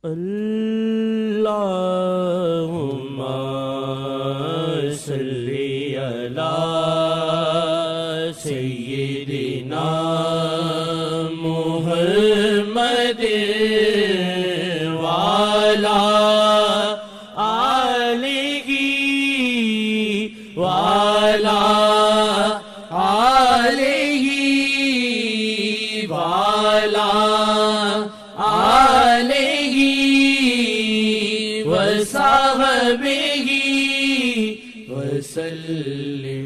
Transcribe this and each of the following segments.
اللہم صلی علی سیدنا محمد وعلی آلہ وعلی آلہ وعلی آلہ وصحبہ وسلم۔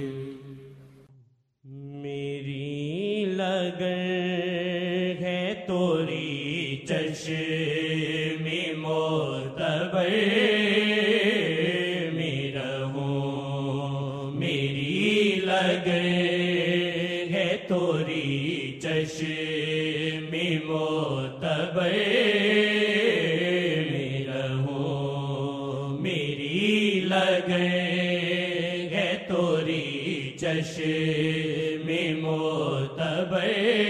میری لگن ہے توری چشم معتبر میں رہوں، میری لگن ہے توری چشم معتبر میں رہوں، میری لگن ہے توری چشم معتبر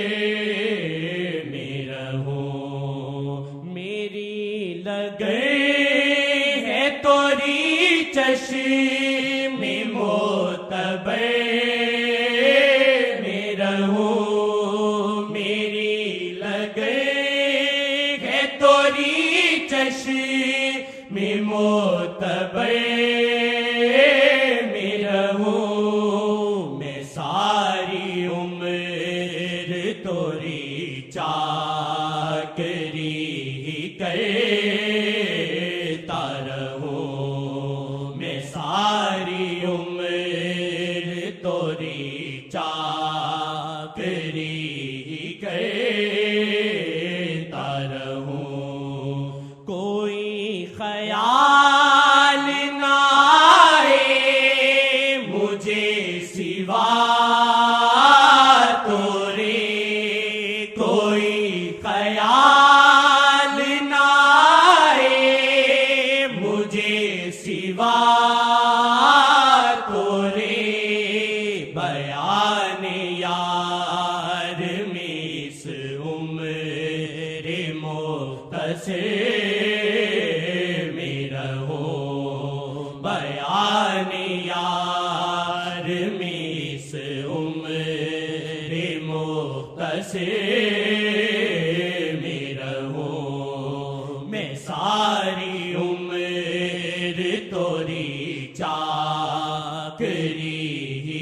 میں رہوں، میری لگن ہے توری چشم معتبر میں رہوں، میری لگن ہے توری چشم معتبر میں رہوں، میں ساری عمر توری چاکری ہی کرتا رہوں، میں ساری عمر توری چاکری ہی کرتا رہوں، کوئی خیال نہ آئے مجھے سوا تورے، کوئی خیال نہ آئے مجھے سوا تورے، بیان یار میں اس عمر مختصر میں رہوں، بیان یار میں اس عمر مختصر میں رہوں، میں ساری عمر توری چاکری ہی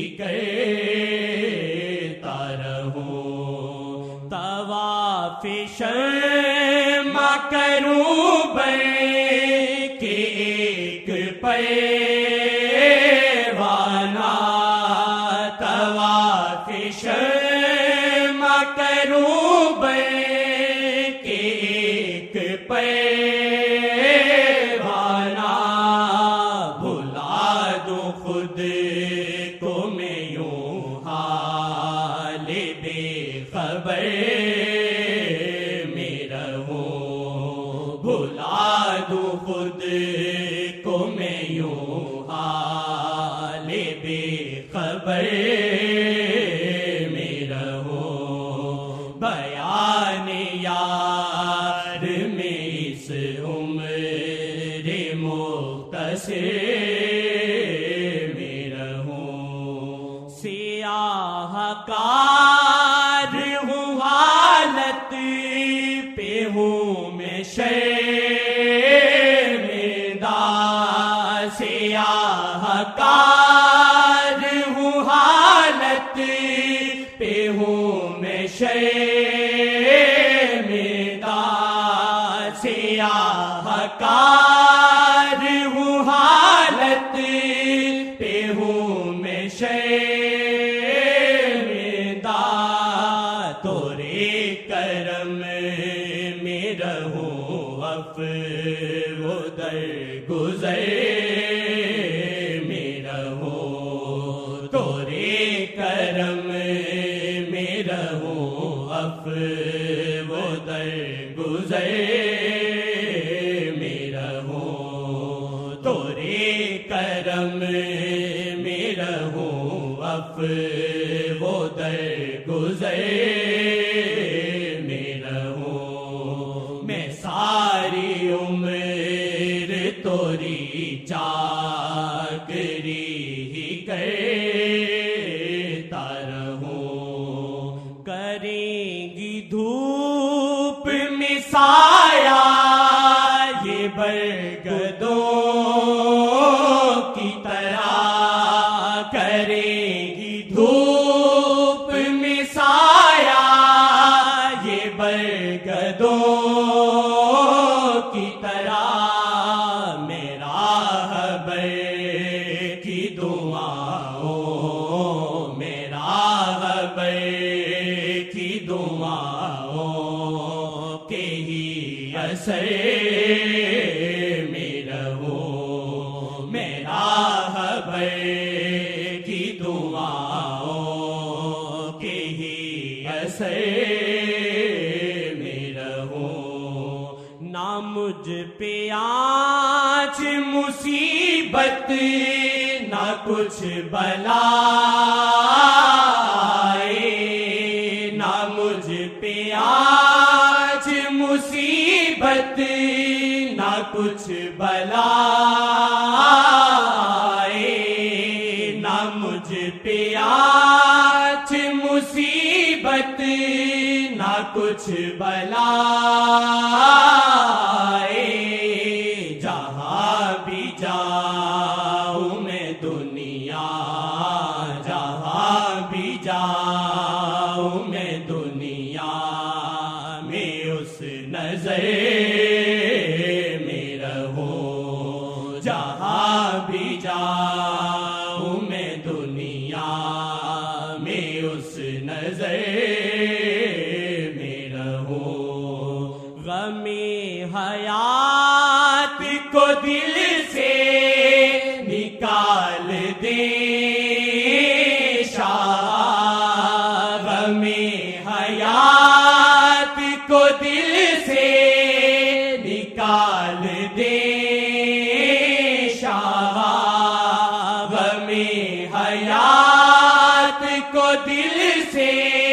کرتا رہوں، طواف شمع کروں بر کے ایک پروانہ، طواف شمع کروں بر کے ایک پروانہ، بھلا دوں خود کو میں یوں حال بے خبر میں رہوں، بھلا دوں خود کو میں یوں حال بے خبر میں رہوں، بیان یار میں اس عمر مختصر میں رہوں، سیاہ کار ہوں حالت پہ ہوں میں شرمندہ، سیاہ کار ہوں حالت پہ ہوں میں شرمندہ، سیاہ کار ہوں حالت پہ ہوں میں شرمندہ، تورے کرم میں رہوں عفو در گزر میں رہوں، تورے کرم میں رہوں عفو در گزر میں رہوں، تورے کرم میں رہوں عفو در گزر میں رہوں، میں ساری ساری عمر توری چاکری ہی کرتا رہوں، کریں گی دھوپ میں سایہ یہ برگدوں کی طرح، کریں گی دھوپ میں سایہ یہ برگدوں کی طرح، میرا حبر کی دعاؤں، میرا حبر کی دعاؤں کے ہی اثر میں رہوں، میرا حبر کی دعاؤں کے ہی اثر میں رہوں، نہ مجھ پہ آج مصیبت نہ کچھ بلا آئے، نہ مجھ پہ آج مصیبت نہ کچھ بلا آئے، نہ مجھ پہ آج مصیبت نہ کچھ بلا آئے، جہاں بھی جاؤں میں دنیا، جہاں بھی جاؤں میں دنیا میں اس نظر میں رہوں، جہاں بھی جاؤں میں دنیا میں اس نظر میں رہوں، غم حیات کو دل سے نکال دے شاہ، غم حیات کو دل سے نکال دے شاہ، غم حیات کو دل سے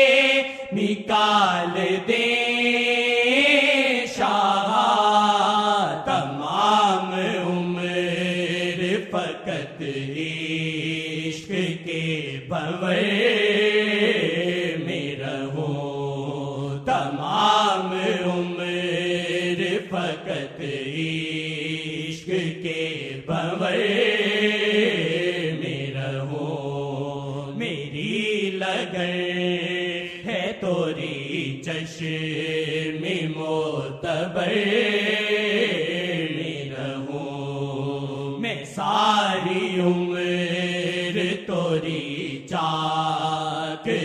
نکال دے شاہ، تمام عمر فقط عشق کے بھنور میں رہوں، تمام عمر فقط عشق کے بھنور میں رہوں، میری لگن ہے توری چشم معتبر میں رہوں، میں ساری عمر توری چاک